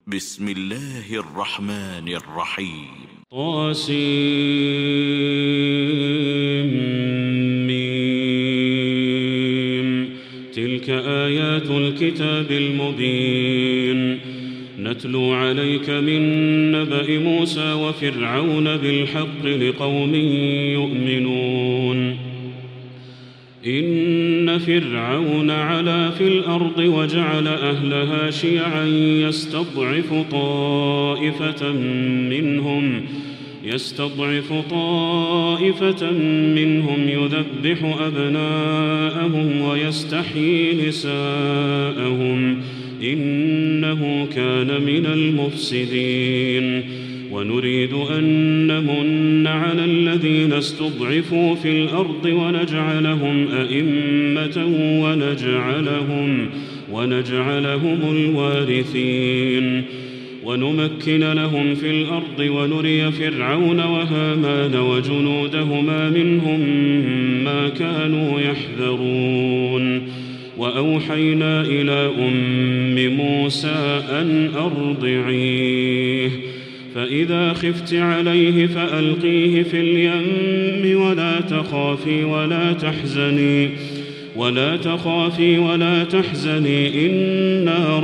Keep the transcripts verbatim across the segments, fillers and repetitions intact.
بسم الله الرحمن الرحيم. طاسيم تلك آيات الكتاب المبين نتلو عليك من نبأ موسى وفرعون بالحق لقوم يؤمنون. إن فرعون علا في الأرض وجعل أهلها شيعا يستضعف طائفة منهم يستضعف طائفة منهم يذبح أبناءهم ويستحيي نساءهم إنه كان من المفسدين. ونريد أن نمن على الذين استضعفوا في الأرض ونجعلهم أئمة ونجعلهم, ونجعلهم الوارثين ونمكن لهم في الأرض ونري فرعون وهامان وجنودهما منهم ما كانوا يحذرون. وأوحينا إلى أم موسى أن أرضعيه فإذا خفت عليه فألقيه في اليم ولا تخافي ولا تحزني ولا تخافي ولا تحزني إنا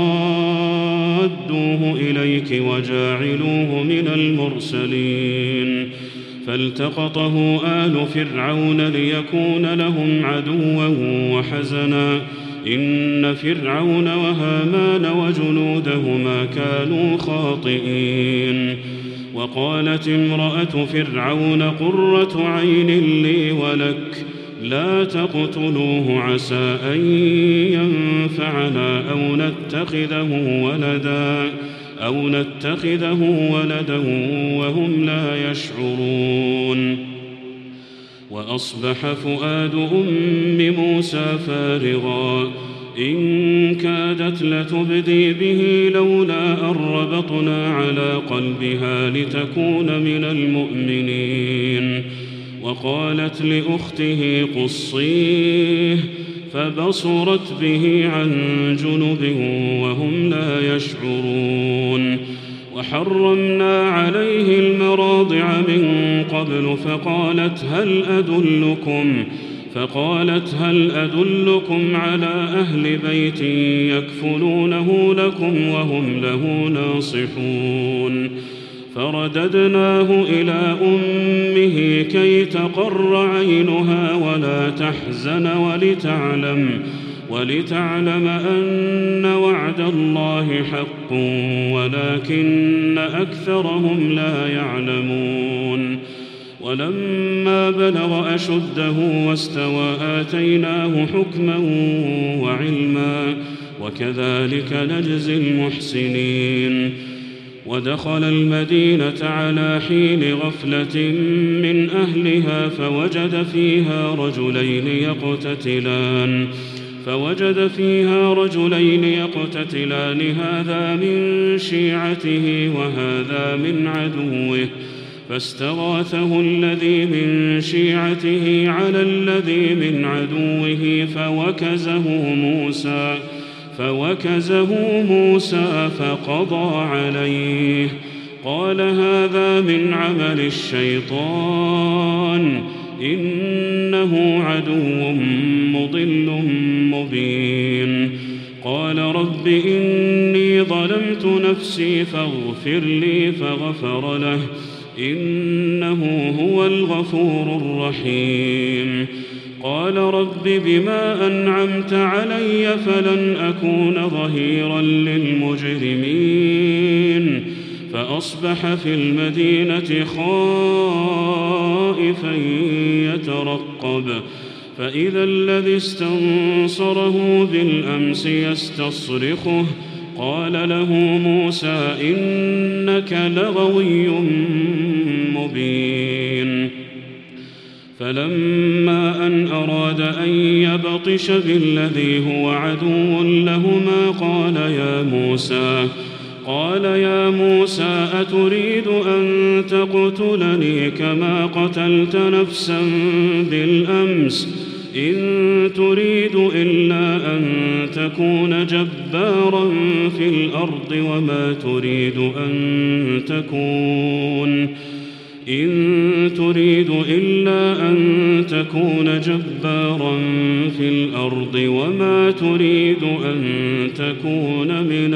رادوه إليك وجاعلوه من المرسلين. فالتقطه آل فرعون ليكون لهم عدوا وحزنا إن فرعون وهامان وجنودهما كانوا خاطئين. وقالت امرأة فرعون قرة عين لي ولك لا تقتلوه عسى أن ينفعنا أو نتخذه ولدا أو نتخذه ولدا وهم لا يشعرون. وأصبح فؤاد أم موسى فارغا إن كادت لتبدي به لولا أن ربطنا على قلبها لتكون من المؤمنين. وقالت لأخته قصيه فبصرت به عن جنب وهم لا يشعرون. وحرمنا عليه المراضع من قبل فقالت هل أدلكم فقالت هل أدلكم على أهل بيت يكفلونه لكم وهم له ناصحون. فرددناه إلى أمه كي تقر عينها ولا تحزن ولتعلم ولتعلم أن وعد الله حق ولكن أكثرهم لا يعلمون. ولما بلغ أشده واستوى آتيناه حكما وعلما وكذلك نجزي المحسنين. ودخل المدينة على حين غفلة من أهلها فوجد فيها رجلين يقتتلان فوجد فيها رجلين يقتتلان هذا من شيعته وهذا من عدوه فاستغاثه الذي من شيعته على الذي من عدوه فوكزه موسى فوكزه موسى فقضى عليه قال هذا من عمل الشيطان إنه عدو مضل مبين. قال رب إني ظلمت نفسي فاغفر لي فغفر له إنه هو الغفور الرحيم. قال رب بما أنعمت علي فلن أكون ظهيرا للمجرمين. فأصبح في المدينة خائفا يترقب فإذا الذي استنصره بالأمس يستصرخه قال له موسى إنك لغوي مبين. فلما أن أراد أن يبطش بالذي هو عدو لهما قال يا موسى قال يا موسى أتريد أن تقتلني كما قتلت نفسا بالأمس إن تريد إلا أن تكون جبارا في الأرض وما تريد أن تكون إن تريد إلا أن تكون جبارا في الأرض وما تريد أن تكون من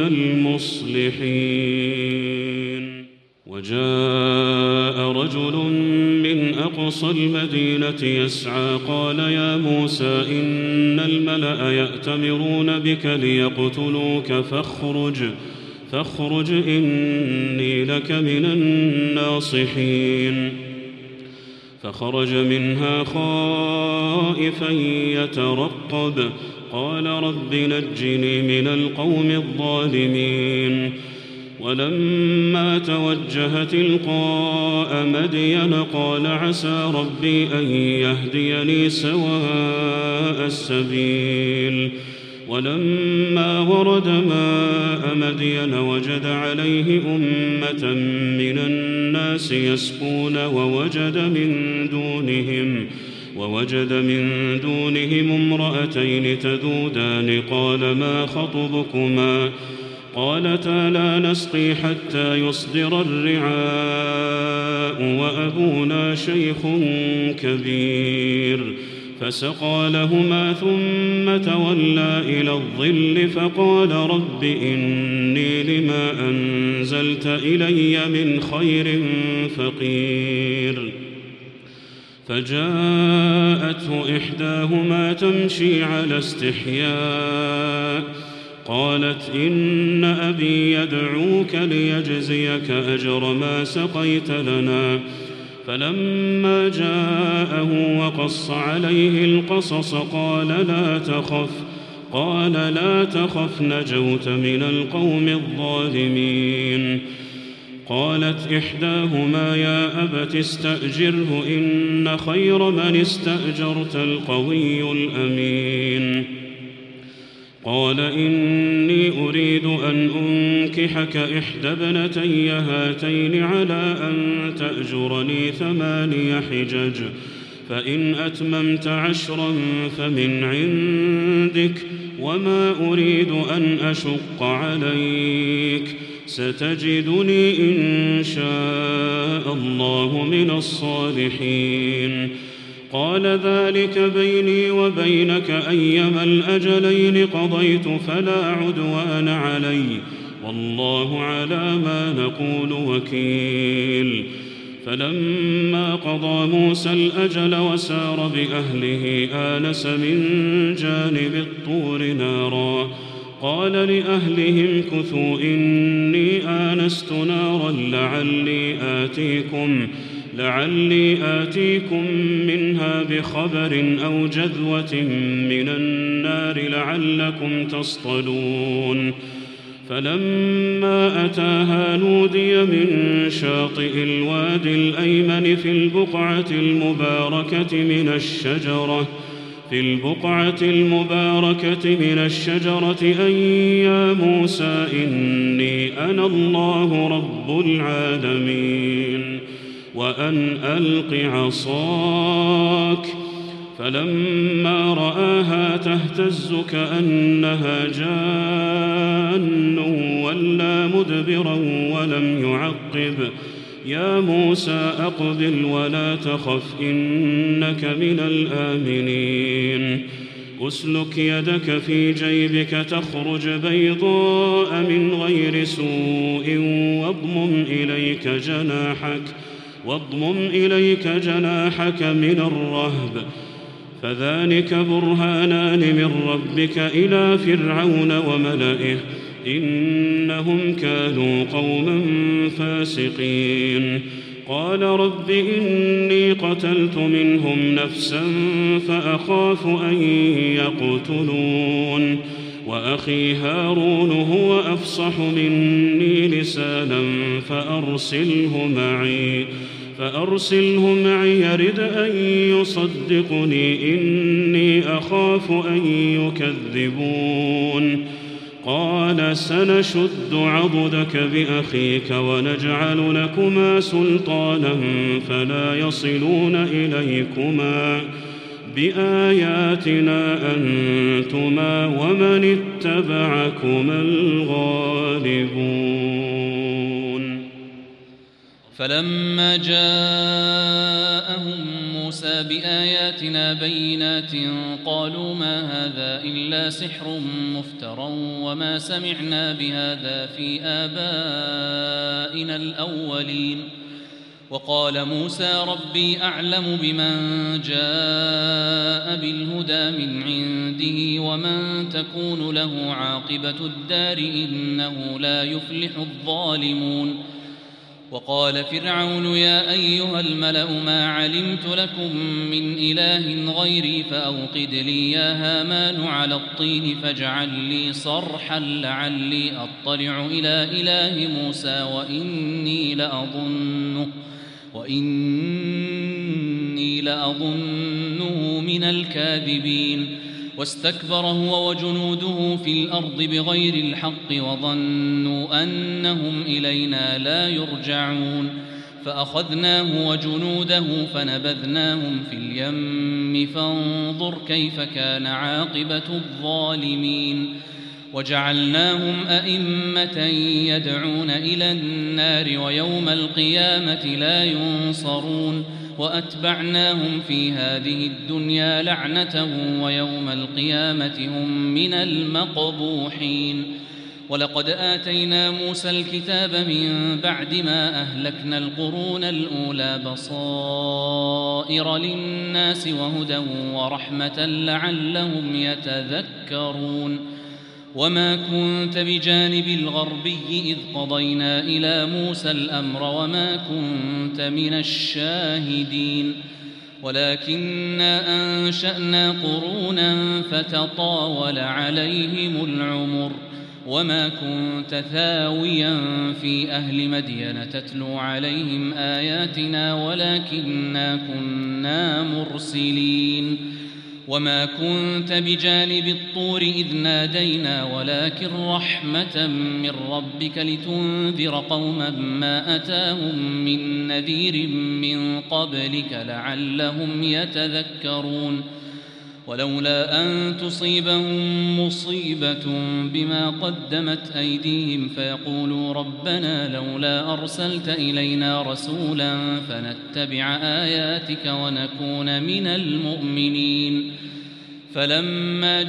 المصلحين. وجاء رجل من أقصى المدينة يسعى قال يا موسى إن الملأ يأتمرون بك ليقتلوك فاخرج فاخرج إني لك من الناصحين. فخرج منها خائفا يترقب قال رب نجني من القوم الظالمين. ولما توجه تلقاء مدين قال عسى ربي أن يهديني سواء السبيل. ولما ورد ماء مدين وجد عليه أمة من الناس يسقون ووجد من دونهم ووجد من دونهم امرأتين تذودان قال ما خطبكما قالتا لا نسقي حتى يصدر الرعاء وأبونا شيخ كبير. فسقى لهما ثم تولى إلى الظل فقال رب إني لما أنزلت إلي من خير فقير. فجاءته إحداهما تمشي على استحياء قالت إن أبي يدعوك ليجزيك أجر ما سقيت لنا. فلما جاءه وقص عليه القصص قال لا تخف قال لا تخف نجوت من القوم الظالمين. قالت إحداهما يا أبت استأجره إن خير من استأجرت القوي الأمين. قال إني أريد أن أنكحك إحدى ابنتي هاتين على أن تأجرني ثماني حجج فإن أتممت عشرا فمن عندك وما أريد أن أشق عليك ستجدني إن شاء الله من الصالحين. قال ذلك بيني وبينك أيما الأجلين قضيت فلا عدوان علي والله على ما نقول وكيل. فلما قضى موسى الأجل وسار بأهله آنس من جانب الطور نارا قال لأهلهم كثوا إني آنست نارا لعلي آتيكم لعلي آتيكم منها بخبر أو جذوة من النار لعلكم تصطلون. فلما أتاها نودي من شاطئ الوادي الأيمن في البقعة المباركة من الشجرة في البقعة المباركة من الشجرة أن يا موسى إني أنا الله رب العالمين وأن ألق عصاك. فلما رآها تهتز كأنها جان ولا مدبرا ولم يعقب يا موسى أقبل ولا تخف إنك من الآمنين. أسلك يدك في جيبك تخرج بيضاء من غير سوء واضمم إليك جناحك واضمم إليك جناحك من الرهب فذلك برهانان من ربك إلى فرعون وملئه إنهم كانوا قوما فاسقين. قال رب إني قتلت منهم نفسا فأخاف أن يقتلون وأخي هارون هو أفصح مني لسانا فأرسله معي فأرسله معي يرد أن يصدقني إني أخاف أن يكذبون. قال سنشد عضدك بأخيك ونجعل لكما سلطانا فلا يصلون إليكما بآياتنا أنتما ومن اتبعكما الغالبون. فلما جاءهم موسى بآياتنا بينات قالوا ما هذا إلا سحر مفترى وما سمعنا بهذا في آبائنا الأولين. وقال موسى ربي أعلم بمن جاء بالهدى من عنده ومن تكون له عاقبة الدار إنه لا يفلح الظالمون. وقال فرعون يا أيها الملأ ما علمت لكم من إله غيري فأوقد لي يا هامان على الطين فاجعل لي صرحا لعلي أطلع إلى إله موسى وإني لأظنه وإني لأظنه من الكاذبين. واستكبر هو وجنوده في الأرض بغير الحق وظنوا أنهم إلينا لا يرجعون. فأخذناه وجنوده فنبذناهم في اليم فانظر كيف كان عاقبة الظالمين. وجعلناهم أئمة يدعون إلى النار ويوم القيامة لا ينصرون. وأتبعناهم في هذه الدنيا لعنة ويوم القيامة هم من المقبوحين. ولقد آتينا موسى الكتاب من بعد ما أهلكنا القرون الأولى بصائر للناس وهدى ورحمة لعلهم يتذكرون. وما كنت بجانب الغربي إذ قضينا إلى موسى الأمر وما كنت من الشاهدين ولكننا أنشأنا قرونا فتطاول عليهم العمر. وما كنت ثاويا في أهل مدين تتلو عليهم آياتنا ولكننا كنا مرسلين. وما كنت بجانب الطور إذ نادينا ولكن رحمة من ربك لتنذر قوما ما أتاهم من نذير من قبلك لعلهم يتذكرون. ولولا أن تصيبهم مصيبة بما قدمت أيديهم فيقولوا ربنا لولا أرسلت إلينا رسولا فنتبع آياتك ونكون من المؤمنين. فلما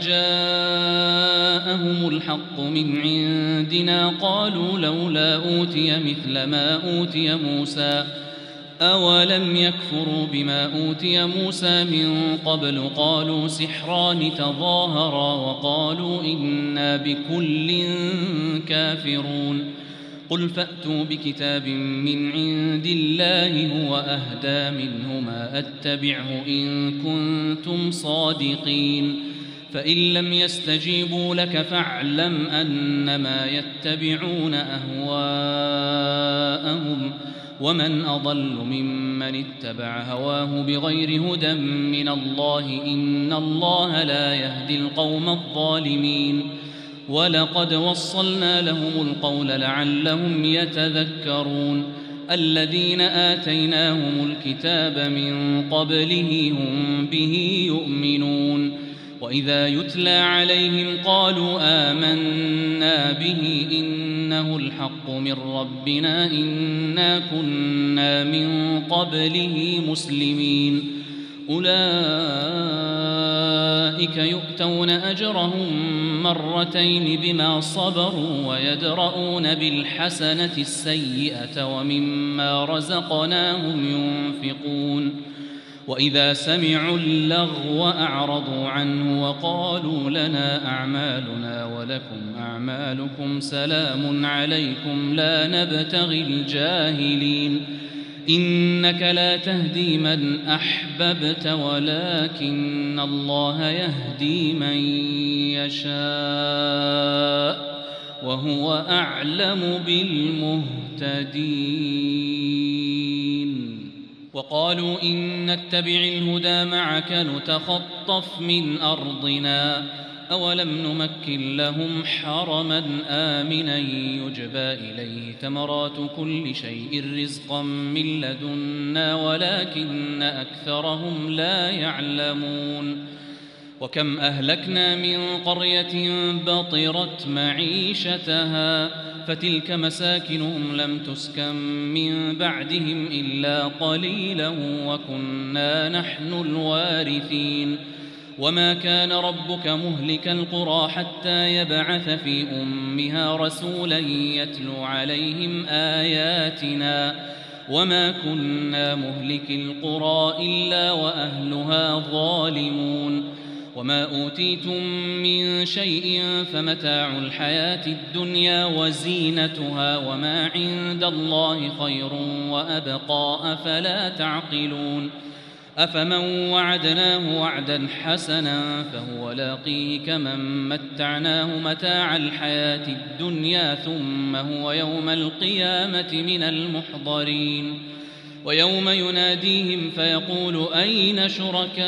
جاءهم الحق من عندنا قالوا لولا أوتي مثل ما أوتي موسى أولم يكفروا بما أوتي موسى من قبل قالوا سحران تظاهرا وقالوا إنا بكل كافرون. قل فأتوا بكتاب من عند الله هو أهدى منهما أتبعه إن كنتم صادقين. فإن لم يستجيبوا لك فاعلم أنما يتبعون أهواءهم ومن أضل ممن اتبع هواه بغير هدى من الله إن الله لا يهدي القوم الظالمين. ولقد وصلنا لهم القول لعلهم يتذكرون. الذين آتيناهم الكتاب من قبله هم به يؤمنون. وإذا يتلى عليهم قالوا آمنا به إنه الحق من ربنا إنا كنا من قبله مسلمين. أولئك يؤتون أجرهم مرتين بما صبروا ويدرؤون بالحسنة السيئة ومما رزقناهم ينفقون. وإذا سمعوا اللغو أعرضوا عنه وقالوا لنا أعمالنا ولكم أعمالكم سلام عليكم لا نبتغي الجاهلين. إنك لا تهدي من أحببت ولكن الله يهدي من يشاء وهو أعلم بالمهتدين. وقالوا إن نتبع الهدى معك نتخطف من أرضنا أولم نمكن لهم حرما آمنا يجبى إليه ثمرات كل شيء رزقا من لدنا ولكن أكثرهم لا يعلمون وكم أهلكنا من قرية بطرت معيشتها فتلك مساكنهم لم تسكن من بعدهم إلا قليلا وكنا نحن الوارثين وما كان ربك مهلك القرى حتى يبعث في أمها رسولا يتلو عليهم آياتنا وما كنا مهلك القرى إلا وأهلها ظالمون وما أوتيتم من شيء فمتاع الحياة الدنيا وزينتها وما عند الله خير وأبقى أفلا تعقلون أفمن وعدناه وعدا حسنا فهو لاقيه كمن متعناه متاع الحياة الدنيا ثم هو يوم القيامة من المحضرين ويوم يناديهم فيقول أين شركائي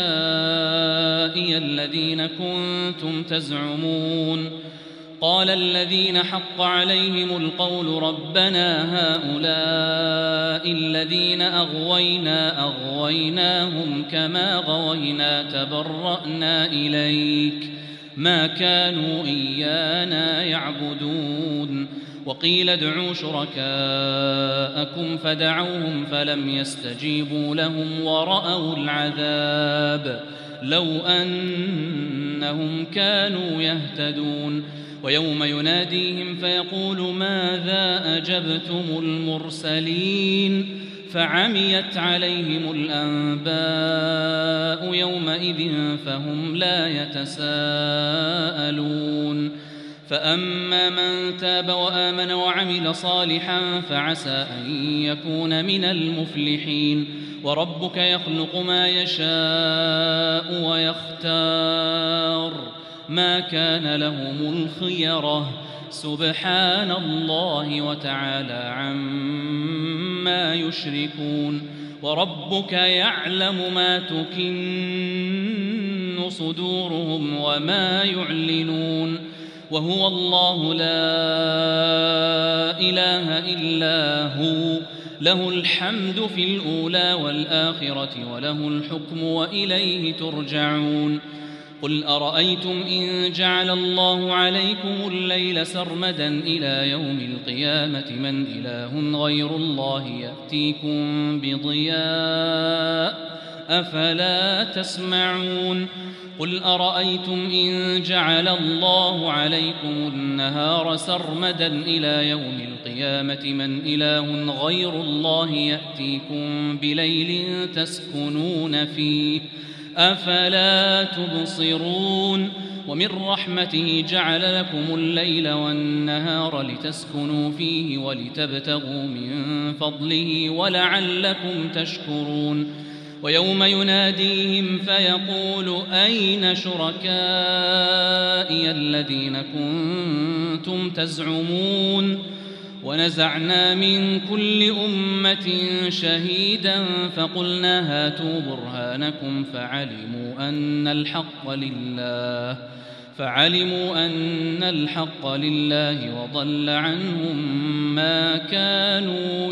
الذين كنتم تزعمون قال الذين حق عليهم القول ربنا هؤلاء الذين أغوينا أغويناهم كما غوينا تبرأنا إليك ما كانوا إيانا يعبدون وقيل ادعوا شركاءكم فدعوهم فلم يستجيبوا لهم ورأوا العذاب لو أنهم كانوا يهتدون ويوم يناديهم فيقول ماذا أجبتم المرسلين فعميت عليهم الأنباء يومئذ فهم لا يتساءلون فأما من تاب وآمن وعمل صالحا فعسى أن يكون من المفلحين وربك يخلق ما يشاء ويختار ما كان لهم الخيرة سبحان الله وتعالى عما يشركون وربك يعلم ما تكن صدورهم وما يعلنون وهو الله لا إله إلا هو له الحمد في الأولى والآخرة وله الحكم وإليه ترجعون قل أرأيتم إن جعل الله عليكم الليل سرمدا إلى يوم القيامة من إله غير الله يأتيكم بضياء أفلا تسمعون قل أرأيتم إن جعل الله عليكم النهار سرمدا إلى يوم القيامة من إله غير الله يأتيكم بليل تسكنون فيه أفلا تبصرون ومن رحمته جعل لكم الليل والنهار لتسكنوا فيه ولتبتغوا من فضله ولعلكم تشكرون ويوم يناديهم فيقول أين شركائي الذين كنتم تزعمون ونزعنا من كل أمة شهيدا فقلنا هاتوا برهانكم فعلموا أن الحق لله فعلموا أن الحق لله وضل عنهم ما كانوا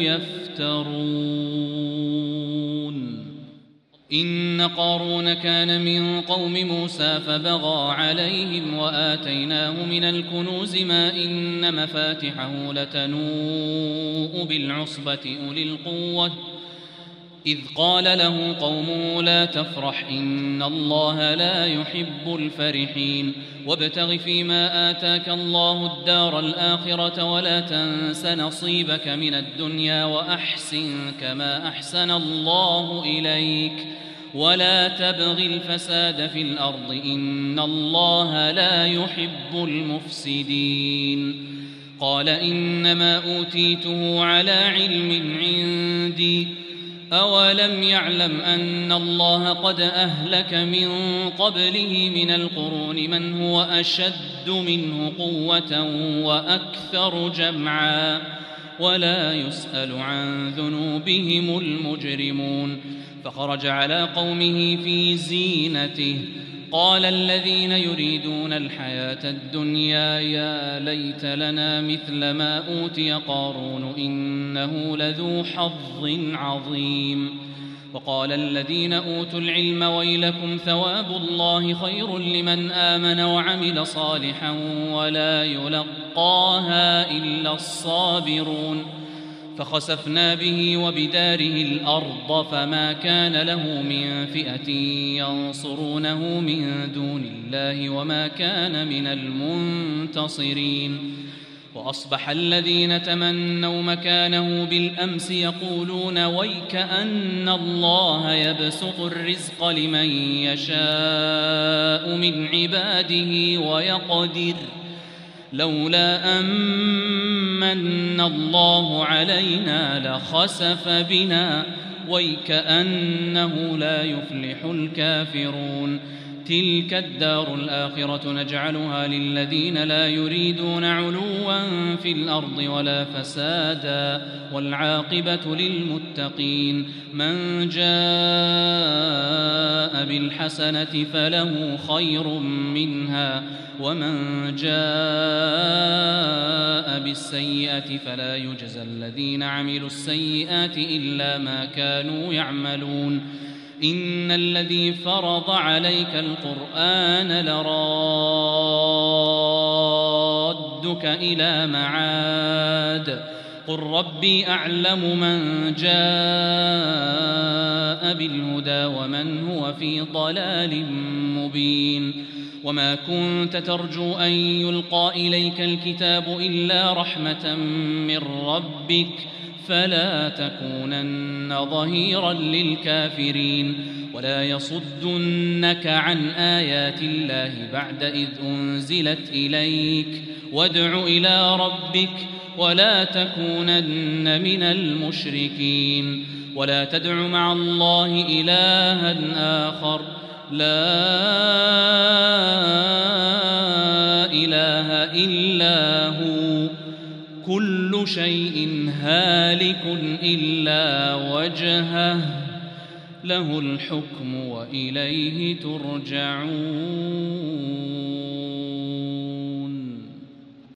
يفترون إن قارون كان من قوم موسى فبغى عليهم وآتيناه من الكنوز ما إن مفاتحه لتنوء بالعصبة أولي القوة إذ قال له قومه لا تفرح إن الله لا يحب الفرحين وابتغ فيما آتاك الله الدار الآخرة ولا تنس نصيبك من الدنيا وأحسن كما أحسن الله إليك ولا تبغ الفساد في الأرض إن الله لا يحب المفسدين قال إنما أوتيته على علم عندي أولم يعلم أن الله قد أهلك من قبله من القرون من هو أشد منه قوة وأكثر جمعا ولا يسأل عن ذنوبهم المجرمون فخرج على قومه في زينته قال الذين يريدون الحياة الدنيا يا ليت لنا مثل ما أوتي قارون إنه لذو حظ عظيم وقال الذين أوتوا العلم ويلكم ثواب الله خير لمن آمن وعمل صالحا ولا يلقاها إلا الصابرون فخسفنا به وبداره الأرض فما كان له من فئة ينصرونه من دون الله وما كان من المنتصرين وأصبح الذين تمنوا مكانه بالأمس يقولون ويكأن الله يبسط الرزق لمن يشاء من عباده ويقدر لولا أمن الله علينا لخسف بنا ويكأنه لا يفلح الكافرون تلك الدار الآخرة نجعلها للذين لا يريدون علوا في الأرض ولا فسادا والعاقبة للمتقين من جاء بالحسنة فله خير منها ومن جاء بالسيئة فلا يجزى الذين عملوا السيئات إلا ما كانوا يعملون إن الذي فرض عليك القرآن لرادك إلى معاد قل ربي أعلم من جاء بالهدى ومن هو في ضلال مبين وما كنت ترجو أن يلقى إليك الكتاب إلا رحمة من ربك فلا تكونن ظهيرا للكافرين ولا يصدنك عن آيات الله بعد إذ أنزلت إليك وادع إلى ربك ولا تكونن من المشركين ولا تدع مع الله إلها آخر لا إله إلا هو كل شيء هالك إلا وجهه له الحكم وإليه ترجعون.